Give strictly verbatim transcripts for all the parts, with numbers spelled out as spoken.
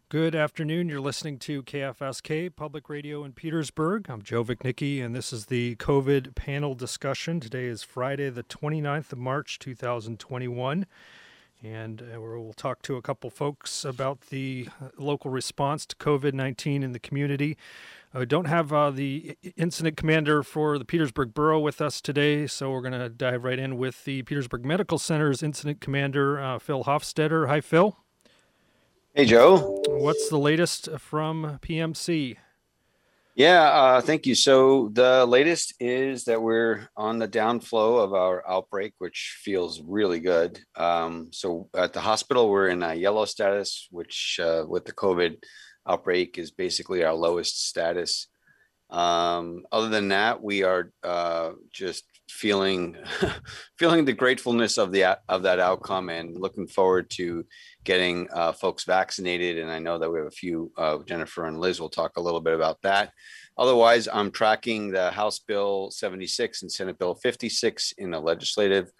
Good afternoon. You're listening to K F S K Public Radio in Petersburg. I'm Joe Vicnicki, and this is the COVID panel discussion. Today is Friday, the twenty-ninth of March, two thousand twenty-one, and uh, we'll talk to a couple folks about the uh, local response to COVID nineteen in the community. Uh, we don't have uh, the incident commander for the Petersburg Borough with us today, so we're going to dive right in with the Petersburg Medical Center's incident commander, uh, Phil Hofstetter. Hi, Phil. Hey, Joe. What's the latest from P M C? Yeah, uh, thank you. So the latest is that we're on the downflow of our outbreak, which feels really good. Um, so at the hospital, we're in a yellow status, which uh, with the COVID outbreak is basically our lowest status. Um, other than that, we are uh, just feeling feeling the gratefulness of the of that outcome and looking forward to getting uh, folks vaccinated. And I know that we have a few, uh, Jennifer and Liz will talk a little bit about that. Otherwise, I'm tracking the House Bill seventy-six and Senate Bill fifty-six in the legislative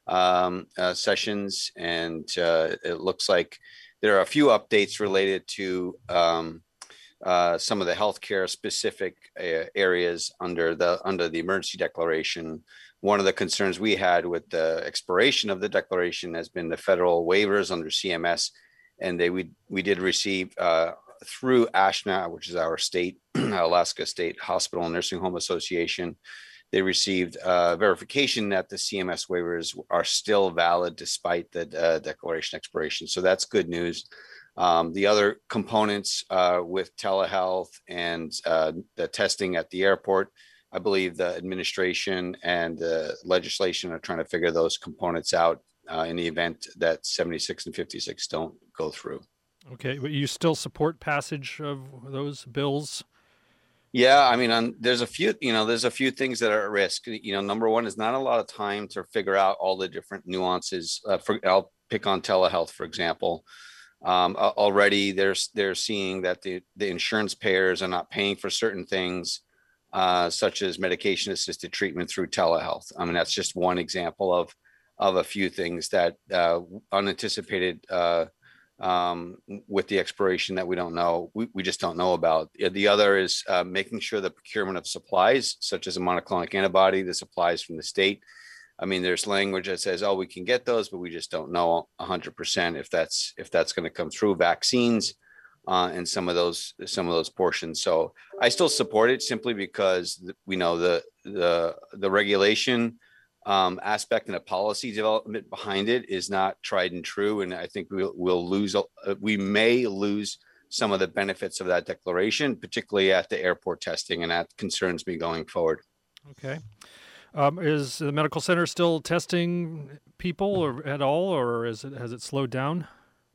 um, uh, sessions. And uh, it looks like there are a few updates related to um, uh, some of the healthcare specific uh, areas under the under the emergency declaration. One of the concerns we had with the expiration of the declaration has been the federal waivers under C M S, and they we we did receive uh, through ASHNA, which is our state Alaska State Hospital and Nursing Home Association. They received uh, verification that the C M S waivers are still valid despite the uh, declaration expiration. So that's good news. Um, the other components uh, with telehealth and uh, the testing at the airport, I believe the administration and the legislation are trying to figure those components out uh, in the event that seventy-six and fifty-six don't go through. Okay, but you still support passage of those bills? Yeah, I mean, um, there's a few, you know, there's a few things that are at risk. You know, number one is not a lot of time to figure out all the different nuances. Uh, for, I'll pick on telehealth, for example. Um, already, there's they're seeing that the the insurance payers are not paying for certain things, uh, such as medication-assisted treatment through telehealth. I mean, that's just one example of of a few things that uh, unanticipated uh, um, with the expiration that we don't know. We, we just don't know about. The other is uh, making sure the procurement of supplies, such as a monoclonal antibody, the supplies from the state. I mean, there's language that says, "Oh, we can get those," but we just don't know one hundred percent if that's if that's going to come through. Vaccines uh, and some of those some of those portions. So I still support it simply because we know the the the regulation um, aspect and the policy development behind it is not tried and true, and I think we'll we'll lose we may lose some of the benefits of that declaration, particularly at the airport testing, and that concerns me going forward. Okay. Um, is the medical center still testing people or at all, or is it has it slowed down?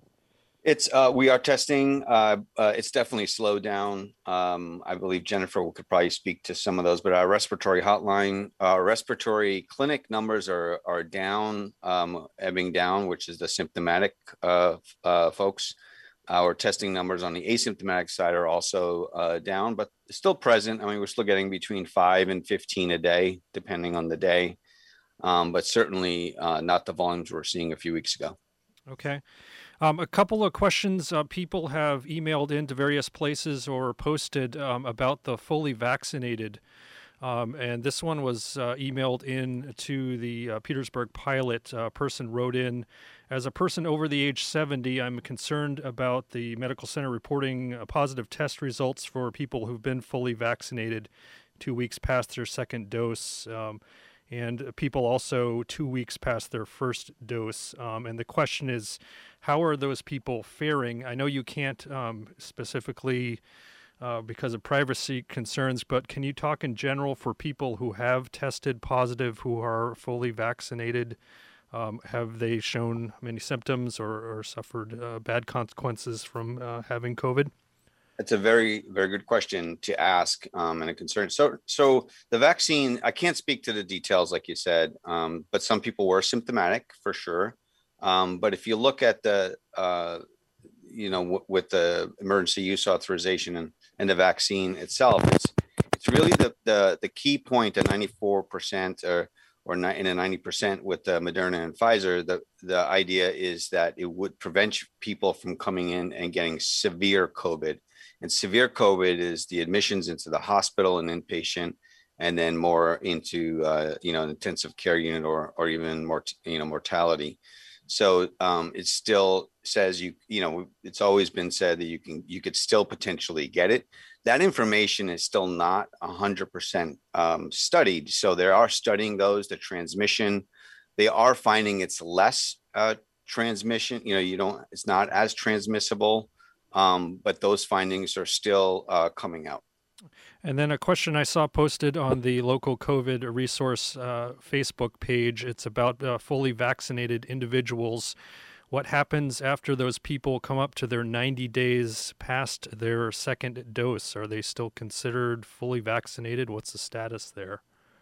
It's uh, we are testing. Uh, uh, it's definitely slowed down. Um, I believe Jennifer could probably speak to some of those, but our respiratory hotline, our respiratory clinic numbers are are down, um, ebbing down, which is the symptomatic uh, uh, folks. Our testing numbers on the asymptomatic side are also uh, down, but still present. I mean, we're still getting between five and fifteen a day, depending on the day, um, but certainly uh, not the volumes we were seeing a few weeks ago. Okay. Um, a couple of questions uh, people have emailed into various places or posted um, about the fully vaccinated. Um, and this one was uh, emailed in to the uh, Petersburg Pilot. A person wrote in, "As a person over the age seventy, I'm concerned about the medical center reporting uh, positive test results for people who've been fully vaccinated two weeks past their second dose, um, and people also two weeks past their first dose. Um, and the question is, how are those people faring? I know you can't um, specifically Uh, because of privacy concerns, but can you talk in general for people who have tested positive, who are fully vaccinated? Um, have they shown many symptoms or, or suffered uh, bad consequences from uh, having COVID? It's a very, very good question to ask um, and a concern. So, so the vaccine, I can't speak to the details, like you said, um, but some people were symptomatic for sure. Um, but if you look at the, uh, you know, w- with the emergency use authorization and, and the vaccine itself, it's it's really the the the key point. That ninety-four percent or or in a ninety percent with the Moderna and Pfizer, the, the idea is that it would prevent people from coming in and getting severe COVID. And severe COVID is the admissions into the hospital and inpatient, and then more into, uh, you know, intensive care unit or, or even more, you know, mortality. So um, it still says you, you know, it's always been said that you can, you could still potentially get it. That information is still not one hundred percent um, studied. So they are studying those, the transmission. They are finding it's less uh, transmission. You know, you don't, it's not as transmissible, um, but those findings are still uh, coming out. And then a question I saw posted on the local COVID resource uh, Facebook page. It's about uh, fully vaccinated individuals. What happens after those people come up to their ninety days past their second dose? Are they still considered fully vaccinated? What's the status there?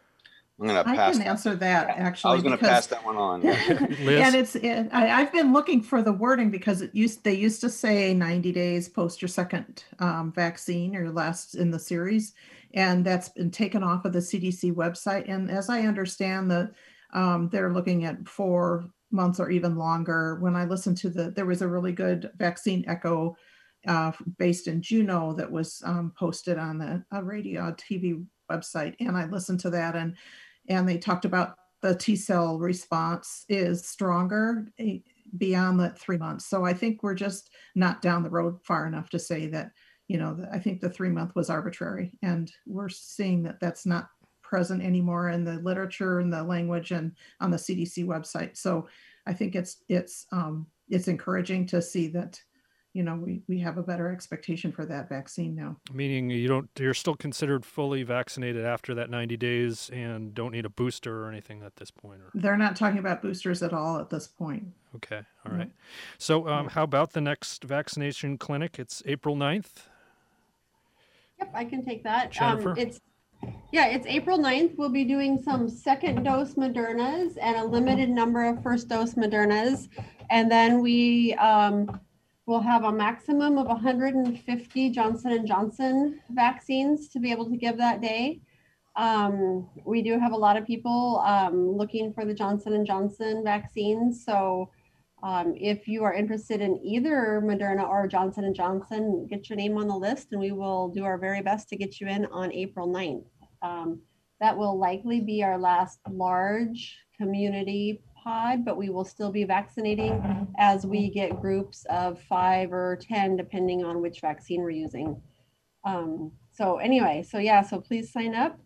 I'm gonna I pass. can answer that actually. I was going to because- pass that one on. Liz? And it's, it, I, I've been looking for the wording because it used, they used to say ninety days post your second um, vaccine or last in the series. And that's been taken off of the C D C website. And as I understand the, um, they're looking at four months or even longer. When I listened to the, there was a really good vaccine echo uh, based in Juneau that was um, posted on the a radio T V website. And I listened to that and, and they talked about the T cell response is stronger eh, beyond the three months. So I think we're just not down the road far enough to say that, you know, the, I think the three month was arbitrary, and we're seeing that that's not present anymore in the literature and the language and on the C D C website. So I think it's it's um, it's encouraging to see that, you know, we, we have a better expectation for that vaccine now. Meaning you don't, you're still considered fully vaccinated after that ninety days and don't need a booster or anything at this point? Or... They're not talking about boosters at all at this point. Okay. All right. So um, how about the next vaccination clinic? It's April ninth. Yep, I can take that. Jennifer? Um, it's yeah, it's April ninth. We'll be doing some second dose Modernas and a limited number of first dose Modernas. And then we um, will have a maximum of one hundred fifty Johnson and Johnson vaccines to be able to give that day. Um, we do have a lot of people um, looking for the Johnson and Johnson vaccines. So Um, if you are interested in either Moderna or Johnson and Johnson, get your name on the list and we will do our very best to get you in on April ninth. Um, that will likely be our last large community pod, but we will still be vaccinating as we get groups of five or ten, depending on which vaccine we're using. Um, so anyway, so yeah, so please sign up.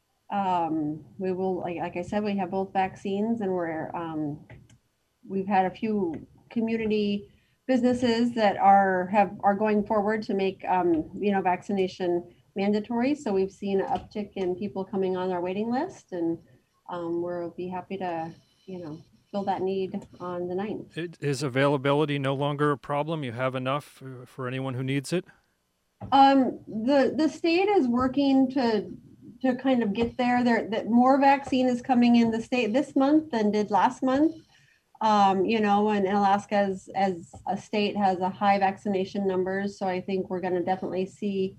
Um, we will, like, like I said, we have both vaccines and we're, um, we've had a few community businesses that are have are going forward to make um, you know, vaccination mandatory. So we've seen an uptick in people coming on our waiting list, and um, we'll be happy to, you know, fill that need on the ninth. It, is availability no longer a problem? You have enough uh, for anyone who needs it? Um, the the state is working to to kind of get there. There that more vaccine is coming in the state this month than did last month. Um, you know, and Alaska as, as a state has a high vaccination numbers. So I think we're going to definitely see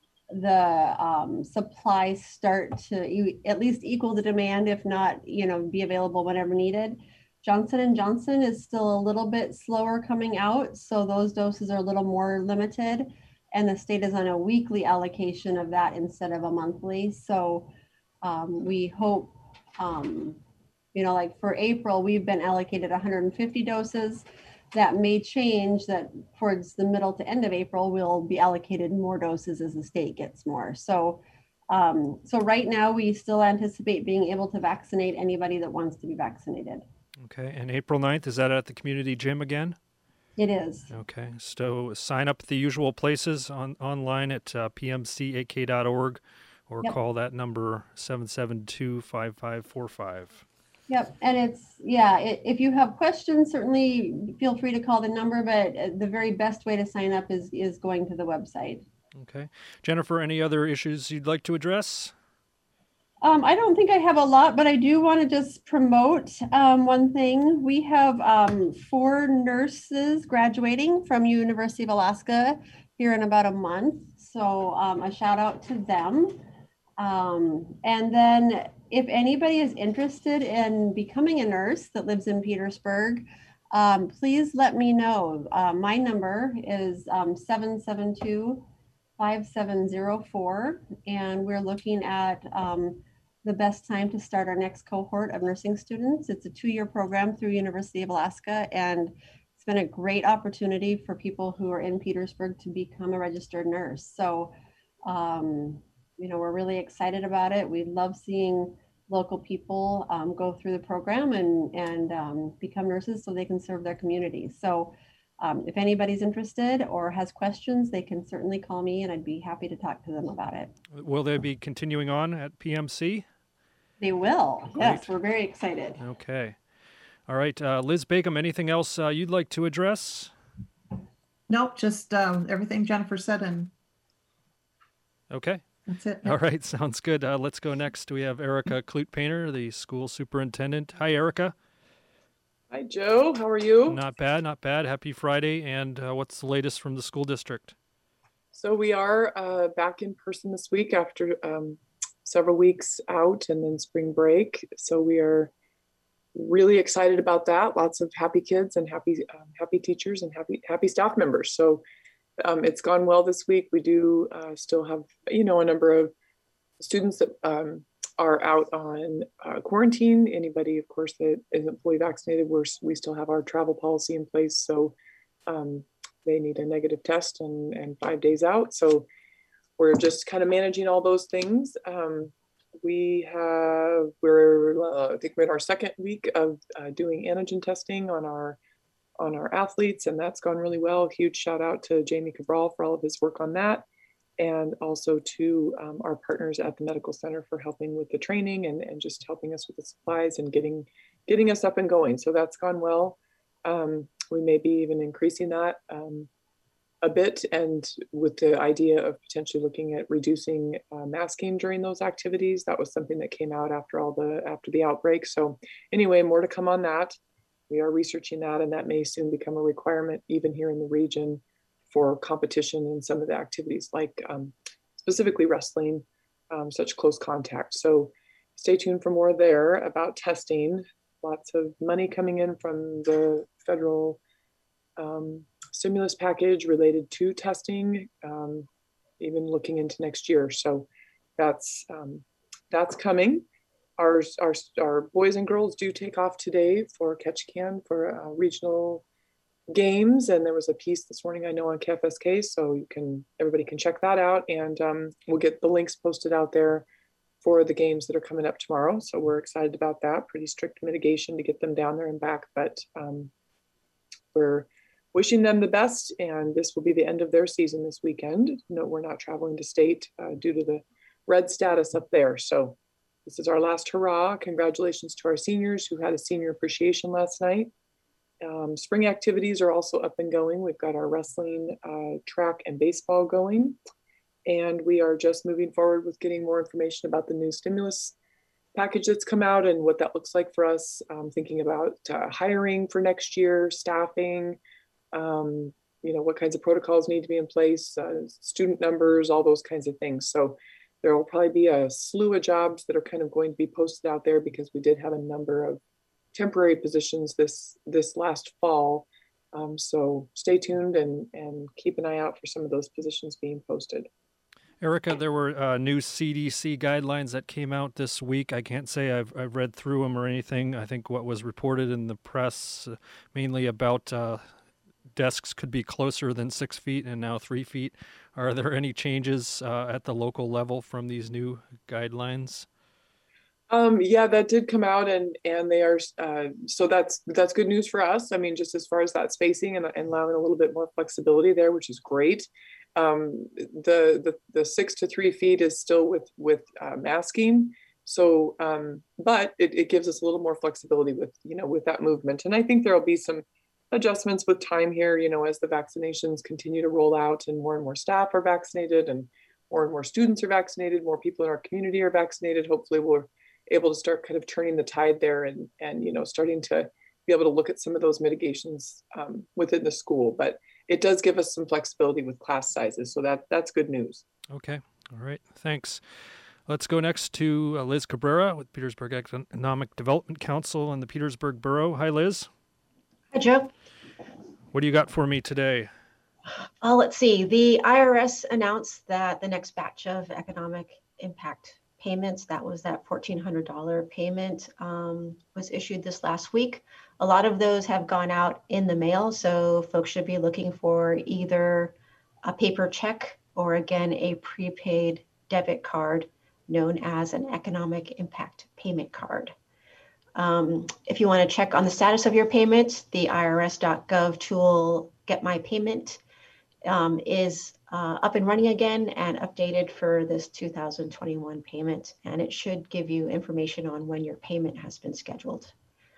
the um, supply start to e- at least equal the demand, if not, you know, be available whenever needed. Johnson and Johnson is still a little bit slower coming out. So those doses are a little more limited, and the state is on a weekly allocation of that instead of a monthly. So um, we hope, um, you know, like for April, we've been allocated one hundred fifty doses. That may change, that towards the middle to end of April, we'll be allocated more doses as the state gets more. So, um, so right now we still anticipate being able to vaccinate anybody that wants to be vaccinated. Okay. And April ninth, is that at the community gym again? It is. Okay. So sign up at the usual places on online at uh, p m c a k dot org or Yep. call that number seven seven two, five five four five. Yep, and it's, yeah, i- if you have questions, certainly feel free to call the number, but uh, the very best way to sign up is, is going to the website. Okay. Jennifer, any other issues you'd like to address? Um, I don't think I have a lot, but I do want to just promote um, one thing. We have um, four nurses graduating from University of Alaska here in about a month. So um, a shout out to them. Um, and then if anybody is interested in becoming a nurse that lives in Petersburg, um, please let me know. Uh, my number is um, seven seven two, five seven zero four, and we're looking at um, the best time to start our next cohort of nursing students. It's a two-year program through University of Alaska, and it's been a great opportunity for people who are in Petersburg to become a registered nurse. So, um, you know, we're really excited about it. We love seeing local people um, go through the program and, and um, become nurses so they can serve their communities. So um, if anybody's interested or has questions, they can certainly call me and I'd be happy to talk to them about it. Will they be continuing on at P M C? They will. Great. Yes, we're very excited. Okay. All right. Uh, Liz Bacom, anything else uh, you'd like to address? Nope, just um, everything Jennifer said, and Okay. that's it. All right. Sounds good. Uh, let's go next. We have Erica Clute-Painter, the school superintendent. Hi, Erica. Hi, Joe. How are you? Not bad, not bad. Happy Friday. And uh, what's the latest from the school district? So we are uh, back in person this week after um, several weeks out and then spring break. So we are really excited about that. Lots of happy kids and happy um, happy teachers and happy happy staff members. So um, it's gone well this week. We do uh, still have, you know, a number of students that um, are out on uh, quarantine. Anybody, of course, that isn't fully vaccinated, we're, we still have our travel policy in place. So um, they need a negative test and, and five days out. So we're just kind of managing all those things. Um, we have, we're, uh, I think we're in our second week of uh, doing antigen testing on our on our athletes, and that's gone really well. Huge shout out to Jamie Cabral for all of his work on that. And also to um, our partners at the medical center for helping with the training and, and just helping us with the supplies and getting getting us up and going. So that's gone well. Um, we may be even increasing that um, a bit, and with the idea of potentially looking at reducing uh, masking during those activities. That was something that came out after all the after the outbreak. So anyway, more to come on that. We are researching that, and that may soon become a requirement even here in the region for competition in some of the activities, like um, specifically wrestling, um, such close contact. So stay tuned for more there about testing. Lots of money coming in from the federal um, stimulus package related to testing, um, even looking into next year. So that's um, that's coming. Our, our, our boys and girls do take off today for Ketchikan for uh, regional games, and there was a piece this morning I know on K F S K, so you can everybody can check that out, and um, we'll get the links posted out there for the games that are coming up tomorrow. So we're excited about that. Pretty strict mitigation to get them down there and back, but um, we're wishing them the best, and this will be the end of their season this weekend. No, we're not traveling to state uh, due to the red status up there. So this is our last hurrah. Congratulations to our seniors who had a senior appreciation last night. Um, spring activities are also up and going. We've got our wrestling, uh, track, and baseball going. And we are just moving forward with getting more information about the new stimulus package that's come out and what that looks like for us. Um, thinking about uh, hiring for next year, staffing, um, you know, what kinds of protocols need to be in place, uh, student numbers, all those kinds of things. So there will probably be a slew of jobs that are kind of going to be posted out there, because we did have a number of temporary positions this this last fall. Um, so stay tuned and, and keep an eye out for some of those positions being posted. Erica, there were uh, new C D C guidelines that came out this week. I can't say I've, I've read through them or anything. I think what was reported in the press, uh, mainly about uh, desks could be closer than six feet and now three feet. Are there any changes uh, at the local level from these new guidelines? Um, yeah, that did come out, and and they are uh, so that's that's good news for us. I mean, just as far as that spacing and, and allowing a little bit more flexibility there, which is great. Um, the the the six to three feet is still with with uh, masking. So, um, but it, it gives us a little more flexibility with you know with that movement, and I think there will be some adjustments with time here. You know, as the vaccinations continue to roll out, and more and more staff are vaccinated, and more and more students are vaccinated, more people in our community are vaccinated. Hopefully, we're able to start kind of turning the tide there, and and you know starting to be able to look at some of those mitigations um, within the school. But it does give us some flexibility with class sizes, so that that's good news. Okay, all right, thanks. Let's go next to uh, Liz Cabrera with Petersburg Economic Development Council and the Petersburg Borough. Hi, Liz. Hi, Joe. What do you got for me today? Uh, let's see. The I R S announced that the next batch of economic impact payments, that was that fourteen hundred dollars payment, um, was issued this last week. A lot of those have gone out in the mail, so folks should be looking for either a paper check or, again, a prepaid debit card known as an economic impact payment card. Um, if you want to check on the status of your payment, the I R S dot gov tool, Get My Payment, um, is uh, up and running again and updated for this two thousand twenty-one payment. And it should give you information on when your payment has been scheduled.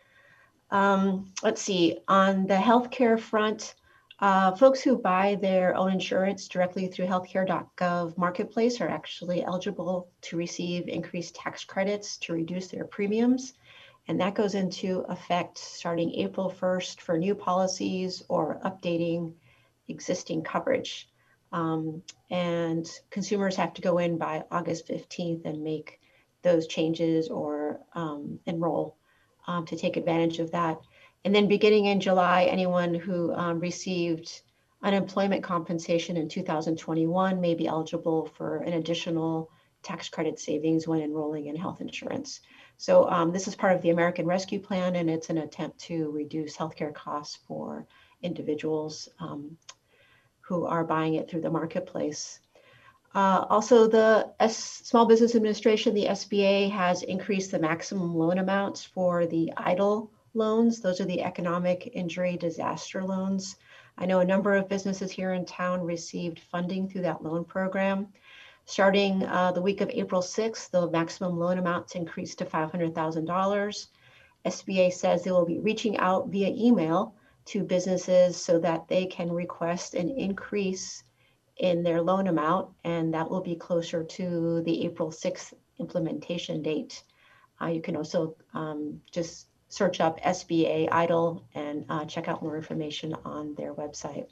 Um, let's see, on the healthcare front, uh, folks who buy their own insurance directly through healthcare dot gov marketplace are actually eligible to receive increased tax credits to reduce their premiums. And that goes into effect starting April first for new policies or updating existing coverage. Um, and consumers have to go in by August fifteenth and make those changes or um, enroll um, to take advantage of that. And then beginning in July, anyone who um, received unemployment compensation in two thousand twenty-one may be eligible for an additional tax credit savings when enrolling in health insurance. So um, this is part of the American Rescue Plan, and it's an attempt to reduce healthcare costs for individuals um, who are buying it through the marketplace. Uh, also, the S Small Business Administration, the S B A, has increased the maximum loan amounts for the EIDL loans. Those are the economic injury disaster loans. I know a number of businesses here in town received funding through that loan program. Starting uh, the week of April sixth, the maximum loan amounts increased to five hundred thousand dollars. S B A says they will be reaching out via email to businesses so that they can request an increase in their loan amount, and that will be closer to the April sixth implementation date. Uh, you can also um, just search up S B A EIDL and uh, check out more information on their website.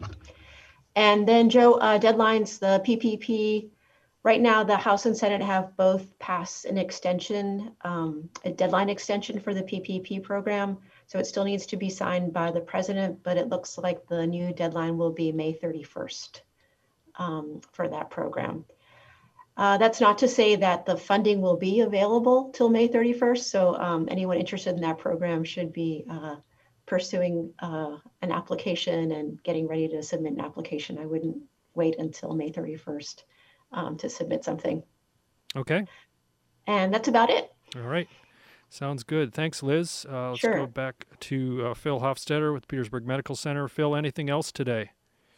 And then, Joe, uh, deadlines, the P P P. Right now, the House and Senate have both passed an extension, um, a deadline extension for the P P P program. So it still needs to be signed by the president, but it looks like the new deadline will be May thirty-first um, for that program. Uh, that's not to say that the funding will be available till May thirty-first. So um, anyone interested in that program should be uh, pursuing uh, an application and getting ready to submit an application. I wouldn't wait until May thirty-first. Um, to submit something. Okay. And that's about it. All right. Sounds good. Thanks, Liz. Uh, let's sure. go back to uh, Phil Hofstetter with Petersburg Medical Center. Phil, anything else today?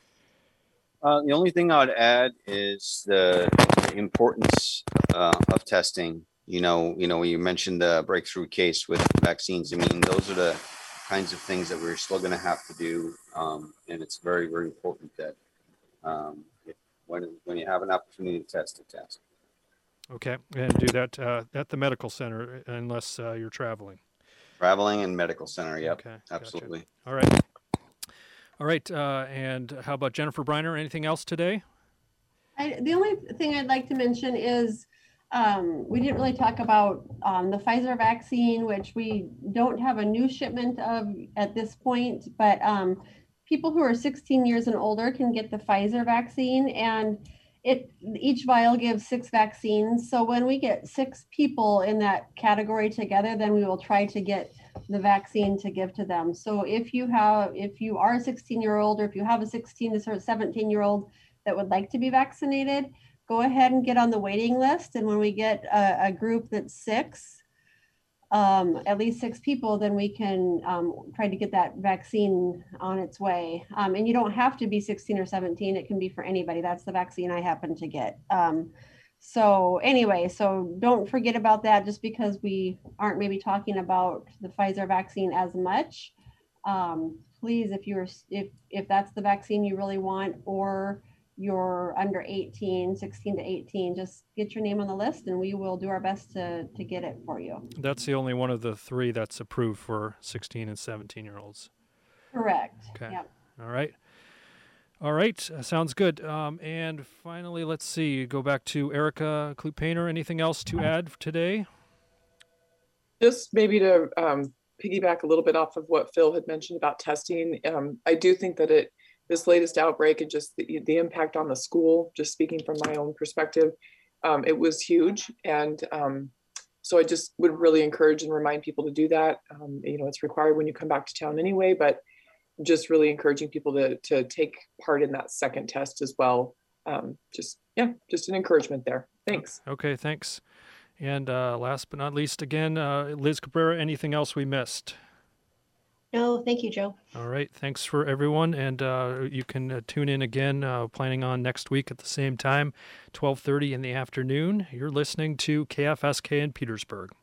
Uh, the only thing I'd add is the importance uh, of testing. You know, you know, you mentioned the breakthrough case with vaccines. I mean, those are the kinds of things that we're still going to have to do. Um, and it's very, very important that um, if When, when you have an opportunity to test, to test. Okay, and do that uh, at the medical center unless uh, you're traveling. Traveling and medical center, yep, okay, absolutely. Gotcha. All right. All right, uh, and how about Jennifer Briner? Anything else today? I, the only thing I'd like to mention is um, we didn't really talk about um, the Pfizer vaccine, which we don't have a new shipment of at this point, but um, people who are sixteen years and older can get the Pfizer vaccine, and it each vial gives six vaccines. So when we get six people in that category together, then we will try to get the vaccine to give to them. So if you have, if you are a sixteen year old, or if you have a sixteen to seventeen year old that would like to be vaccinated, go ahead and get on the waiting list. And when we get a, a group that's six, Um, at least six people, then we can um, try to get that vaccine on its way. Um, and you don't have to be sixteen or seventeen. It can be for anybody. That's the vaccine I happen to get. Um, so anyway, so don't forget about that just because we aren't maybe talking about the Pfizer vaccine as much. Um, please, if you're, if, if that's the vaccine you really want, or you're under eighteen, sixteen to eighteen, just get your name on the list and we will do our best to, to get it for you. That's the only one of the three that's approved for sixteen and seventeen year olds. Correct. Okay. Yep. All right. All right, uh, sounds good. Um, and finally, let's see, go back to Erica Kloop-Painter. Anything else to add today? Just maybe to um, piggyback a little bit off of what Phil had mentioned about testing. Um, I do think that it, this latest outbreak and just the, the impact on the school, just speaking from my own perspective, um, it was huge. And um, so I just would really encourage and remind people to do that. Um, you know, it's required when you come back to town anyway, but just really encouraging people to, to take part in that second test as well. Um, just, yeah, just an encouragement there. Thanks. Okay, thanks. And uh, last but not least, again, uh, Liz Cabrera, anything else we missed? No, thank you, Joe. All right, thanks for everyone. And uh, you can uh, tune in again, uh, planning on next week at the same time, twelve thirty in the afternoon. You're listening to K F S K in Petersburg.